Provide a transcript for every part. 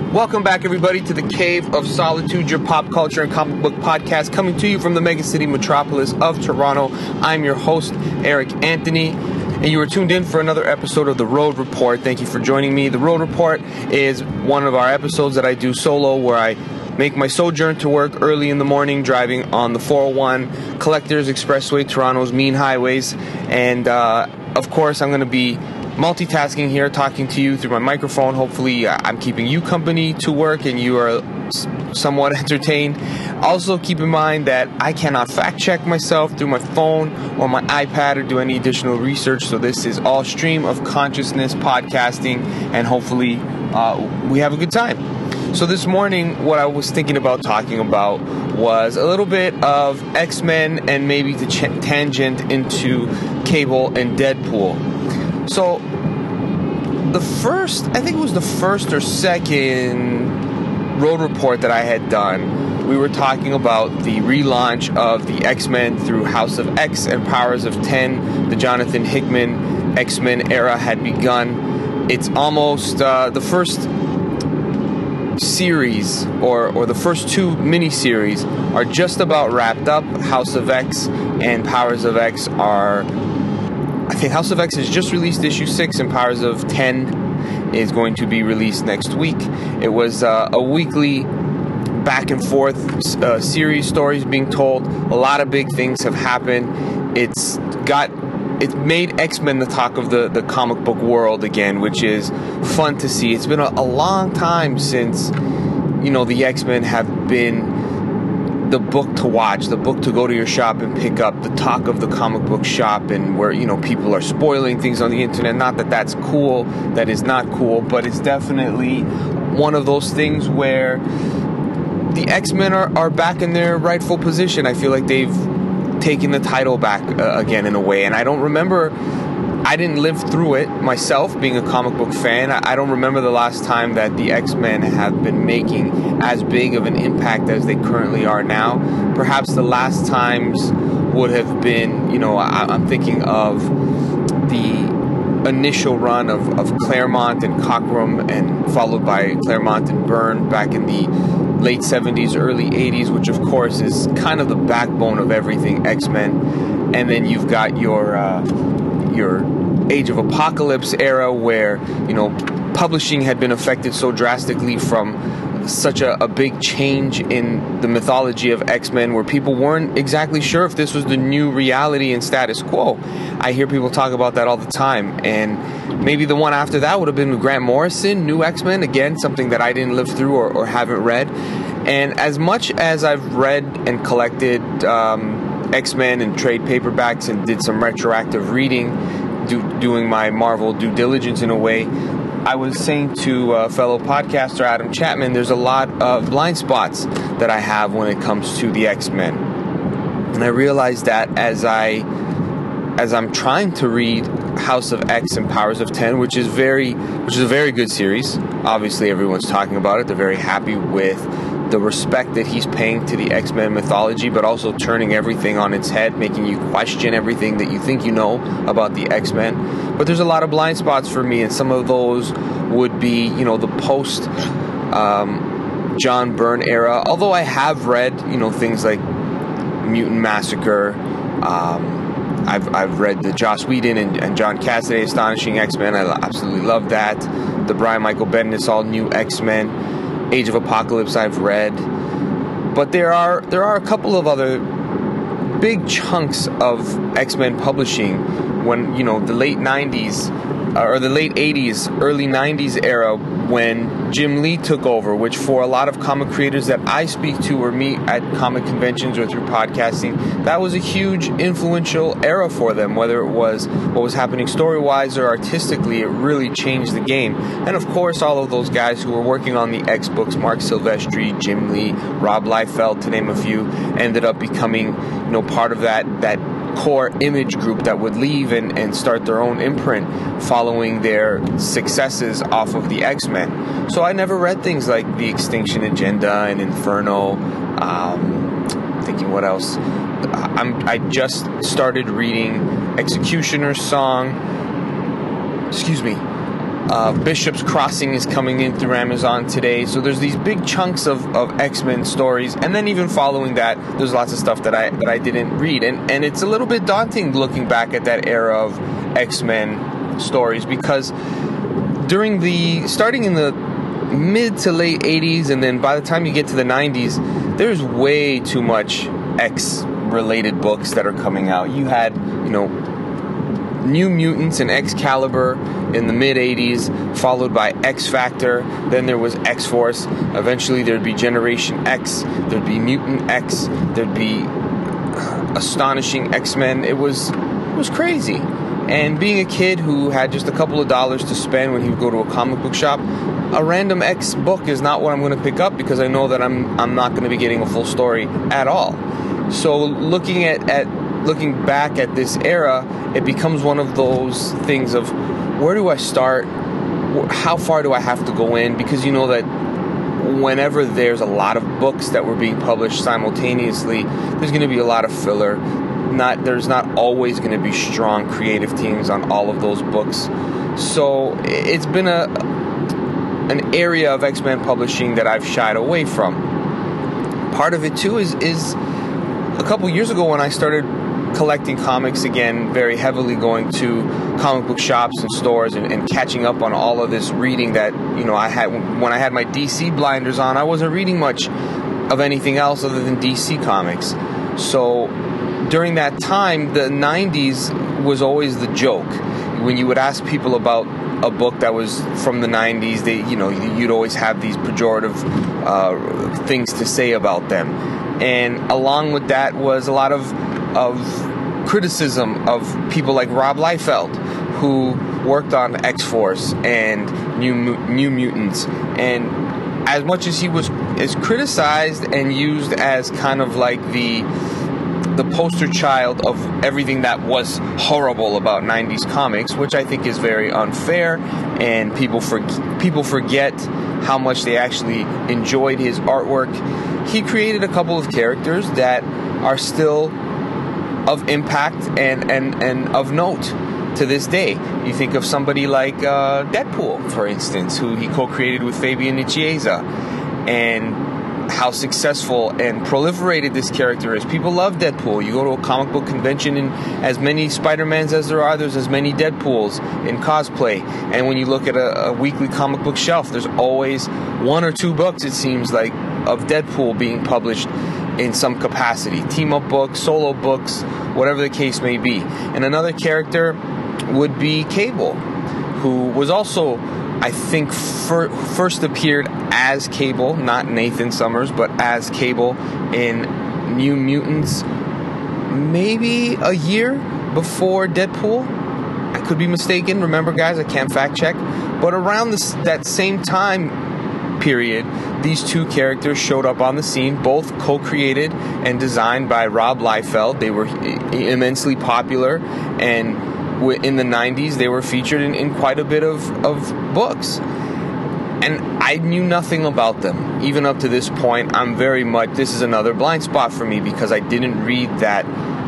Welcome back, everybody, to the Cave of Solitude, your pop culture and comic book podcast, coming to you from the mega city metropolis of Toronto. I'm your host, Eric Anthony, and you are tuned in for another episode of The Road Report. Thank you for joining me. The Road Report is one of our episodes that I do solo, where I make my sojourn to work early in the morning, driving on the 401, Collectors Expressway, Toronto's mean highways. And, of course, I'm going to be multitasking here, talking to you through my microphone. Hopefully, I'm keeping you company to work and you are somewhat entertained. Also, keep in mind that I cannot fact check myself through my phone or my iPad or do any additional research. So this is all stream of consciousness podcasting, and hopefully we have a good time. So this morning, what I was thinking about talking about was a little bit of X-Men and maybe the tangent into Cable and Deadpool. So, I think it was the first or second Road Report that I had done, we were talking about the relaunch of the X-Men through House of X and Powers of 10. The Jonathan Hickman X-Men era had begun. It's almost the first series, or the first two mini-series are just about wrapped up. House of X and Powers of X I think House of X has just released issue 6, and Powers of 10 is going to be released next week. It was a weekly back and forth series, stories being told. A lot of big things have happened. It's made X-Men the talk of the comic book world again, which is fun to see. It's been a long time since, the X-Men have been the book to watch, the book to go to your shop and pick up, the talk of the comic book shop, and where, people are spoiling things on the internet. Not that that's cool, that is not cool, but it's definitely one of those things where the X-Men are back in their rightful position. I feel like they've taken the title back again in a way, and I didn't live through it myself, being a comic book fan. I don't remember the last time that the X-Men have been making as big of an impact as they currently are now. Perhaps the last times would have been, I'm thinking of the initial run of Claremont and Cockrum, and followed by Claremont and Byrne back in the late 70s, early 80s, which of course is kind of the backbone of everything X-Men. And then you've got your Age of Apocalypse era, where publishing had been affected so drastically from such a big change in the mythology of X-Men, where people weren't exactly sure if this was the new reality and status quo. I hear people talk about that all the time, and maybe the one after that would have been Grant Morrison, New X-Men, again, something that I didn't live through or haven't read. And as much as I've read and collected X-Men and trade paperbacks and did some retroactive reading, doing my Marvel due diligence in a way, I was saying to fellow podcaster Adam Chapman, there's a lot of blind spots that I have when it comes to the X-Men. And I realized that as I'm trying to read House of X and Powers of 10, which is a very good series. Obviously everyone's talking about it. They're very happy with the respect that he's paying to the X-Men mythology, but also turning everything on its head, making you question everything that you think you know about the X-Men. But there's a lot of blind spots for me, and some of those would be, the post John Byrne era. Although I have read, things like Mutant Massacre. I've read the Joss Whedon and John Cassaday Astonishing X-Men. I absolutely love that. The Brian Michael Bendis All New X-Men. Age of Apocalypse I've read, but there are a couple of other big chunks of X-Men publishing when the late 90s or the late 80s, early 90s era, when Jim Lee took over, which for a lot of comic creators that I speak to or meet at comic conventions or through podcasting, that was a huge influential era for them. Whether it was what was happening story-wise or artistically, it really changed the game. And of course, all of those guys who were working on the X books, Mark Silvestri, Jim Lee, Rob Liefeld, to name a few, ended up becoming part of that core Image group that would leave and start their own imprint following their successes off of the X-Men. So I never read things like The Extinction Agenda and Inferno. Thinking what else? I just started reading Executioner's Song. Bishop's Crossing is coming in through Amazon today. So there's these big chunks of X-Men stories, and then even following that, there's lots of stuff that I didn't read, and it's a little bit daunting looking back at that era of X-Men stories, because starting in the mid to late 80s, and then by the time you get to the 90s, there's way too much X-related books that are coming out. You had, New Mutants and Excalibur in the mid-80s, followed by X-Factor. Then there was X-Force. Eventually there'd be Generation X. There'd be Mutant X. There'd be Astonishing X-Men. It was crazy. And being a kid who had just a couple of dollars to spend when he would go to a comic book shop, a random X book is not what I'm going to pick up, because I know that I'm not going to be getting a full story at all. So looking back at this era, it becomes one of those things of, where do I start? How far do I have to go in? Because you know that whenever there's a lot of books that were being published simultaneously, there's going to be a lot of filler. There's not always going to be strong creative teams on all of those books. So it's been an area of X-Men publishing that I've shied away from. Part of it too is a couple years ago, when I started collecting comics again, very heavily going to comic book shops and stores and catching up on all of this reading that I had when I had my DC blinders on. I wasn't reading much of anything else other than DC comics. So during that time, the 90s was always the joke. When you would ask people about a book that was from the 90s, you'd always have these pejorative things to say about them. And along with that was a lot of criticism of people like Rob Liefeld, who worked on X-Force and New Mutants. And as much as he was criticized and used as kind of like the poster child of everything that was horrible about 90s comics, which I think is very unfair, and people forget how much they actually enjoyed his artwork. He created a couple of characters that are still of impact and of note to this day. You think of somebody like Deadpool, for instance, who he co-created with Fabian Nicieza, and how successful and proliferated this character is. People love Deadpool. You go to a comic book convention, and as many Spider-Mans as there are, there's as many Deadpools in cosplay. And when you look at a weekly comic book shelf, there's always one or two books, it seems like, of Deadpool being published in some capacity. Team-up books, solo books, whatever the case may be. And another character would be Cable, who was also, I think, first appeared as Cable, not Nathan Summers, but as Cable in New Mutants maybe a year before Deadpool. I could be mistaken. Remember, guys, I can't fact check. But around that same time period, these two characters showed up on the scene, both co-created and designed by Rob Liefeld. They were immensely popular, and in the 90s, they were featured in quite a bit of books. And I knew nothing about them. Even up to this point, this is another blind spot for me, because I didn't read that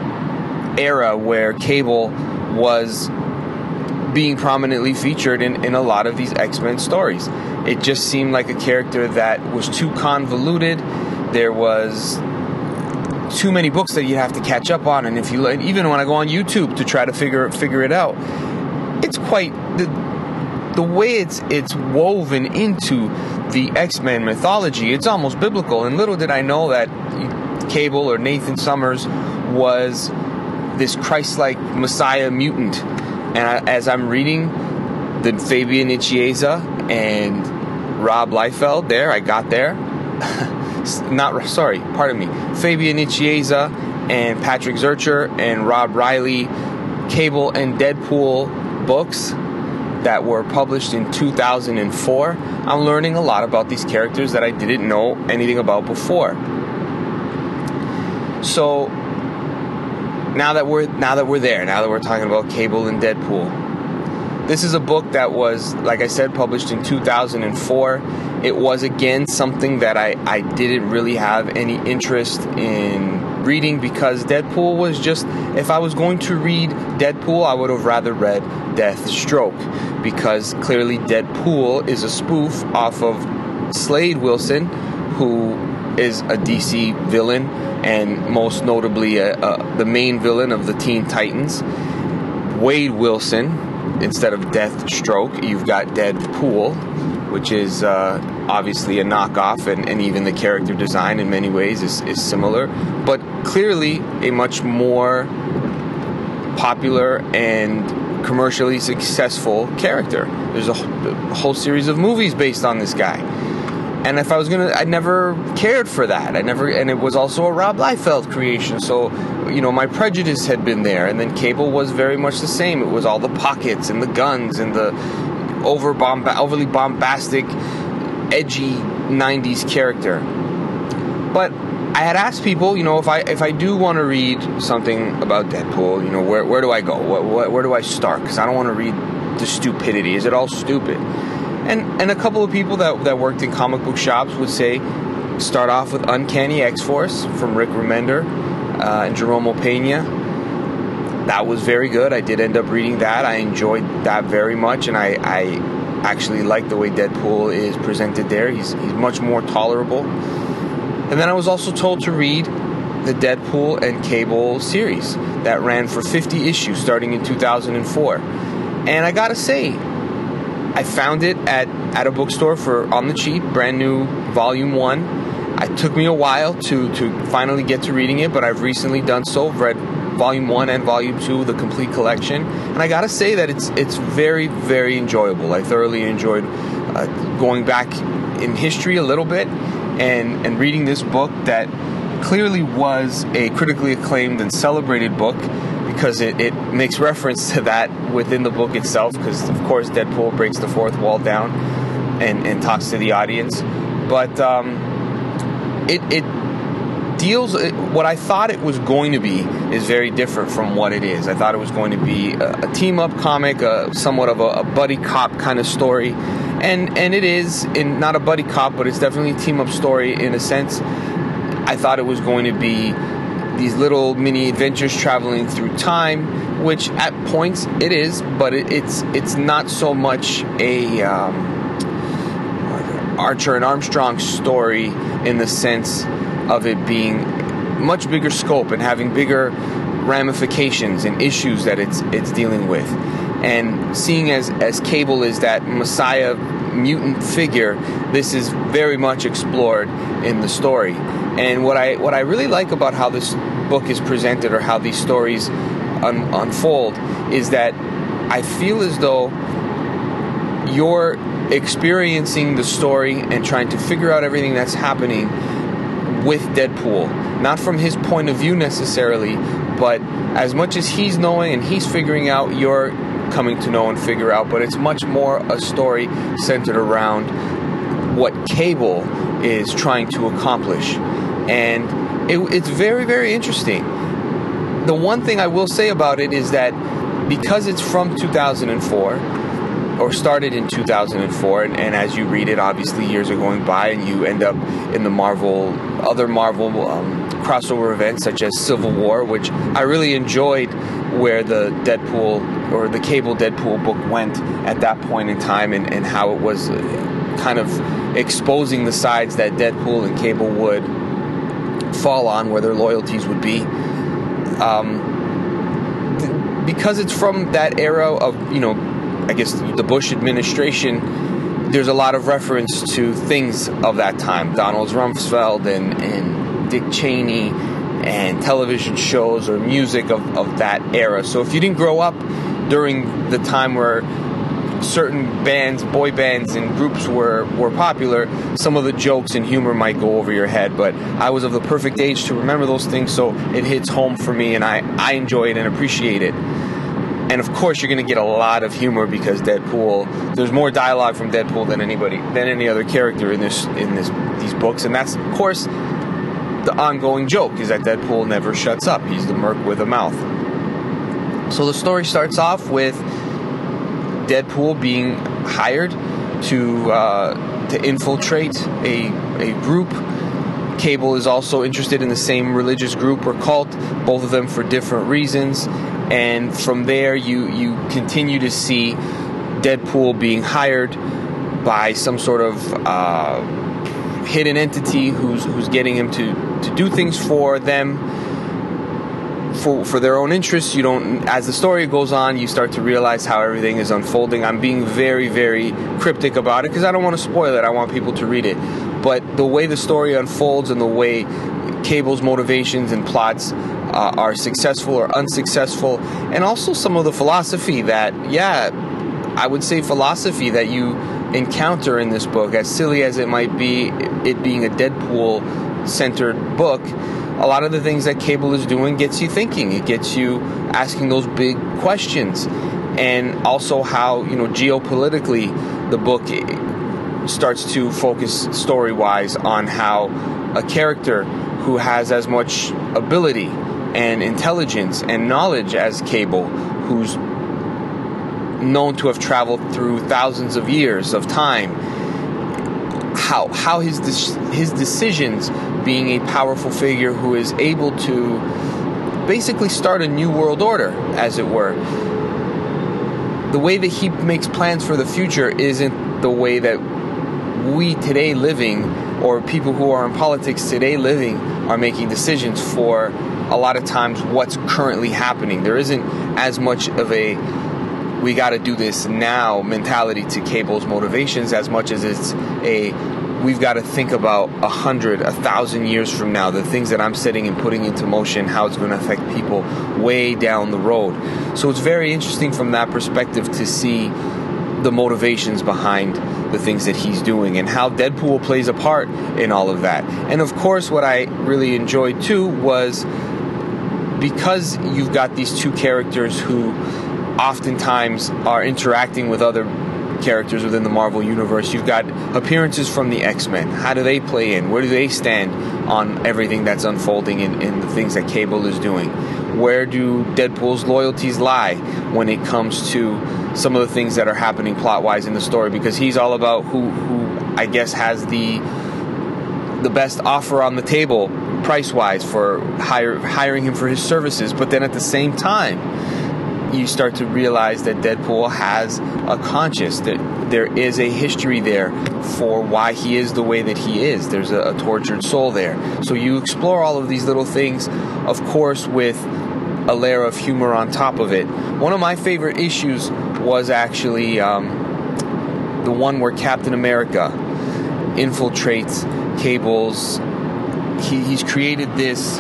era where Cable was being prominently featured in a lot of these X-Men stories. It just seemed like a character that was too convoluted. There was too many books that you have to catch up on, and even when I go on YouTube to try to figure it out, it's quite the way it's woven into the X-Men mythology. It's almost biblical. And little did I know that Cable, or Nathan Summers, was this Christ-like Messiah mutant. And as I'm reading the Fabian Nicieza and Rob Liefeld, Fabian Nicieza and Patrick Zurcher and Rob Riley Cable and Deadpool books that were published in 2004, I'm learning a lot about these characters that I didn't know anything about before. So now that we're talking about Cable and Deadpool, this is a book that was, like I said, published in 2004. It was, again, something that I didn't really have any interest in reading, because Deadpool was just, if I was going to read Deadpool, I would have rather read Deathstroke, because clearly Deadpool is a spoof off of Slade Wilson, who is a DC villain, and most notably the main villain of the Teen Titans. Wade Wilson, instead of Deathstroke, you've got Deadpool, which is obviously a knockoff, and even the character design in many ways is similar, but clearly a much more popular and commercially successful character. There's a whole series of movies based on this guy. And if I was I never cared for that. And it was also a Rob Liefeld creation. So, my prejudice had been there. And then Cable was very much the same. It was all the pockets and the guns and the overly bombastic, edgy 90s character. But I had asked people, if I do want to read something about Deadpool, where do I go? Where do I start? Because I don't want to read the stupidity. Is it all stupid? And a couple of people that worked in comic book shops would say, start off with Uncanny X-Force from Rick Remender and Jerome Opeña. That was very good. I did end up reading that. I enjoyed that very much, and I actually like the way Deadpool is presented there. He's much more tolerable. And then I was also told to read the Deadpool and Cable series that ran for 50 issues starting in 2004. And I gotta say, I found it at a bookstore on the cheap, brand new volume 1. It took me a while to finally get to reading it, but I've recently done so. I've read volume 1 and volume 2, the complete collection. And I gotta say that it's very, very enjoyable. I thoroughly enjoyed going back in history a little bit and reading this book that clearly was a critically acclaimed and celebrated book, because it makes reference to that within the book itself, because, of course, Deadpool breaks the fourth wall down and talks to the audience. But it deals... What I thought it was going to be is very different from what it is. I thought it was going to be a team-up comic, somewhat of a buddy cop kind of story. And it is, not a buddy cop, but it's definitely a team-up story in a sense. I thought it was going to be these little mini adventures traveling through time, which at points it is, but it's not so much a Archer and Armstrong story in the sense of it being much bigger scope and having bigger ramifications and issues that it's dealing with. And seeing as Cable is that messiah mutant figure, this is very much explored in the story. And what I really like about how this book is presented, or how these stories unfold, is that I feel as though you're experiencing the story and trying to figure out everything that's happening with Deadpool. Not from his point of view necessarily, but as much as he's knowing and he's figuring out, you're coming to know and figure out. But it's much more a story centered around what Cable is trying to accomplish. And it's very, very interesting. The one thing I will say about it is that because it's from 2004, or started in 2004, and as you read it, obviously years are going by, and you end up in the other Marvel crossover events such as Civil War, which I really enjoyed, where the Deadpool or the Cable Deadpool book went at that point in time, and how it was kind of exposing the sides that Deadpool and Cable would fall on, where their loyalties would be. Because it's from that era of, I guess the Bush administration, there's a lot of reference to things of that time. Donald Rumsfeld and Dick Cheney and television shows or music of that era. So if you didn't grow up during the time where certain bands, boy bands and groups were popular, some of the jokes and humor might go over your head, but I was of the perfect age to remember those things, so it hits home for me, and I enjoy it and appreciate it. And of course you're going to get a lot of humor, because Deadpool, there's more dialogue from Deadpool than any other character in these books, and that's of course the ongoing joke, is that Deadpool never shuts up. He's the merc with a mouth. So the story starts off with Deadpool being hired to infiltrate a group Cable is also interested in the same religious group or cult, both of them for different reasons. And from there, you continue to see Deadpool being hired by some sort of hidden entity who's getting him to do things for them, for their own interests. You don't, as the story goes on, you start to realize how everything is unfolding. I'm being very, very cryptic about it because I don't want to spoil it. I want people to read it. But the way the story unfolds and the way Cable's motivations and plots are successful or unsuccessful, and also some of the philosophy that, I would say philosophy that you encounter in this book, as silly as it might be, it being a Deadpool-centered book, a lot of the things that Cable is doing gets you thinking. It gets you asking those big questions. And also how, geopolitically, the book starts to focus story-wise on how a character who has as much ability and intelligence and knowledge as Cable, who's known to have traveled through thousands of years of time, how his decisions, being a powerful figure who is able to basically start a new world order, as it were. The way that he makes plans for the future isn't the way that we today living, or people who are in politics today living, are making decisions for a lot of times what's currently happening. There isn't as much of a we got to do this now mentality to Cable's motivations as much as it's a we've got to think about 100, 1,000 years from now, the things that I'm setting and putting into motion, how it's going to affect people way down the road. So it's very interesting from that perspective to see the motivations behind the things that he's doing and how Deadpool plays a part in all of that. And of course, what I really enjoyed too was because you've got these two characters who oftentimes are interacting with other characters within the Marvel Universe. You've got appearances from the X-Men. How do they play in? Where do they stand on everything that's unfolding in the things that Cable is doing? Where do Deadpool's loyalties lie when it comes to some of the things that are happening plot-wise in the story? Because he's all about who I guess has the best offer on the table price-wise for hiring him for his services. But then at the same time, you start to realize that Deadpool has a conscience, that there is a history there for why he is the way that he is. There's a tortured soul there. So you explore all of these little things, of course, with a layer of humor on top of it. One of my favorite issues was actually the one where Captain America infiltrates Cable's. He's created this,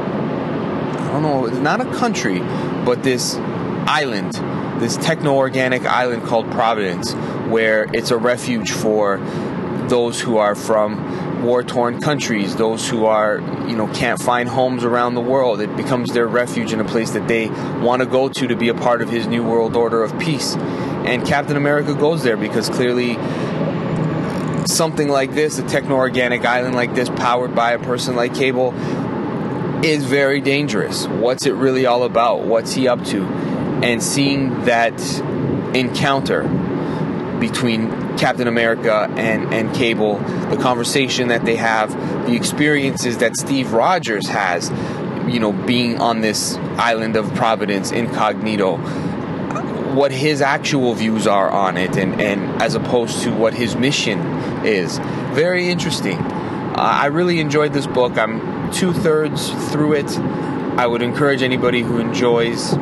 I don't know, not a country, but this island, this techno-organic island called Providence, where it's a refuge for those who are from war-torn countries, those who are, can't find homes around the world. It becomes their refuge in a place that they want to go to be a part of his new world order of peace. And Captain America goes there because clearly something like this, a techno-organic island like this, powered by a person like Cable, is very dangerous. What's it really all about? What's he up to? And seeing that encounter between Captain America and Cable, the conversation that they have, the experiences that Steve Rogers has, being on this island of Providence incognito, what his actual views are on it, and as opposed to what his mission is. Very interesting. I really enjoyed this book. I'm 2/3 through it. I would encourage anybody who enjoys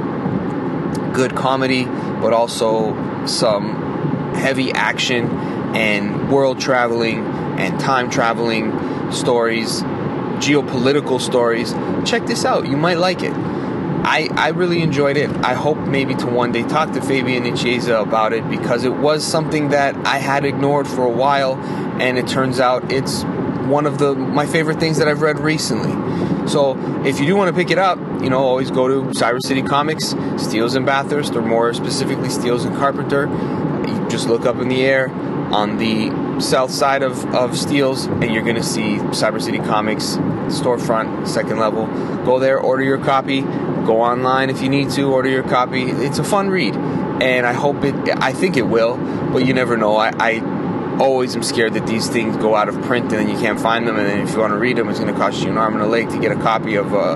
good comedy, but also some heavy action and world traveling and time traveling stories, geopolitical stories. Check this out. You might like it. I really enjoyed it. I hope maybe to one day talk to Fabian Nicieza about it, because it was something that I had ignored for a while, and it turns out it's one of my favorite things that I've read recently. So if you do want to pick it up, always go to Cyrus City Comics, Steeles and Bathurst, or more specifically Steeles and Carpenter. You just look up in the air on the south side of Steeles, and you're going to see Cyrus City Comics storefront, second level. Go there, order your copy. Go online if you need to, order your copy. It's a fun read, and I think it will, but you never know. I always am scared that these things go out of print and then you can't find them, and then if you want to read them, it's going to cost you an arm and a leg to get a copy of a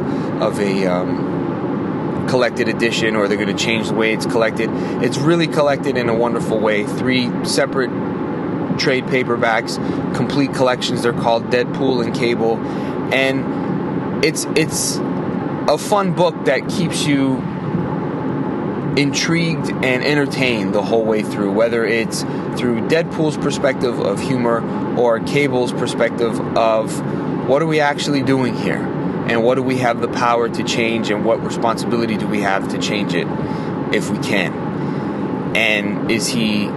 collected edition, or they're going to change the way it's collected. It's really collected in a wonderful way. 3 separate trade paperbacks, complete collections. They're called Deadpool and Cable, and it's a fun book that keeps you intrigued and entertained the whole way through, whether it's through Deadpool's perspective of humor or Cable's perspective of what are we actually doing here, and what do we have the power to change, and what responsibility do we have to change it if we can. And is he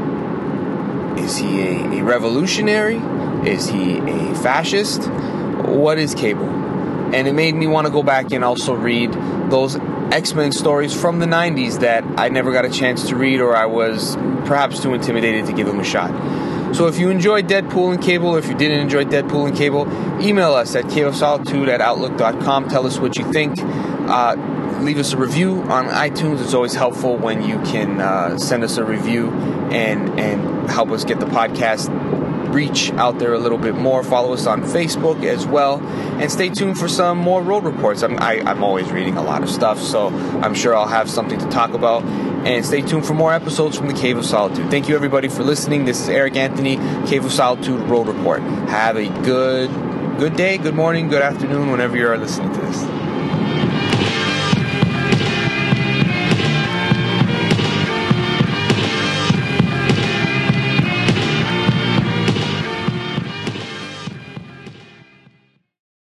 a revolutionary? Is he a fascist? What is Cable? And it made me want to go back and also read those X-Men stories from the 90s that I never got a chance to read, or I was perhaps too intimidated to give them a shot. So if you enjoyed Deadpool and Cable, or if you didn't enjoy Deadpool and Cable, email us at caveofsolitude@outlook.com. Tell us what you think. Leave us a review on iTunes. It's always helpful when you can send us a review and help us get the podcast reach out there a little bit more. Follow us on Facebook as well, and stay tuned for some more road reports. I'm always reading a lot of stuff, so I'm sure I'll have something to talk about. And stay tuned for more episodes from the Cave of Solitude. Thank you everybody for listening. This is Eric Anthony, Cave of Solitude Road Report. Have a good day, good morning, good afternoon, whenever you are listening to this.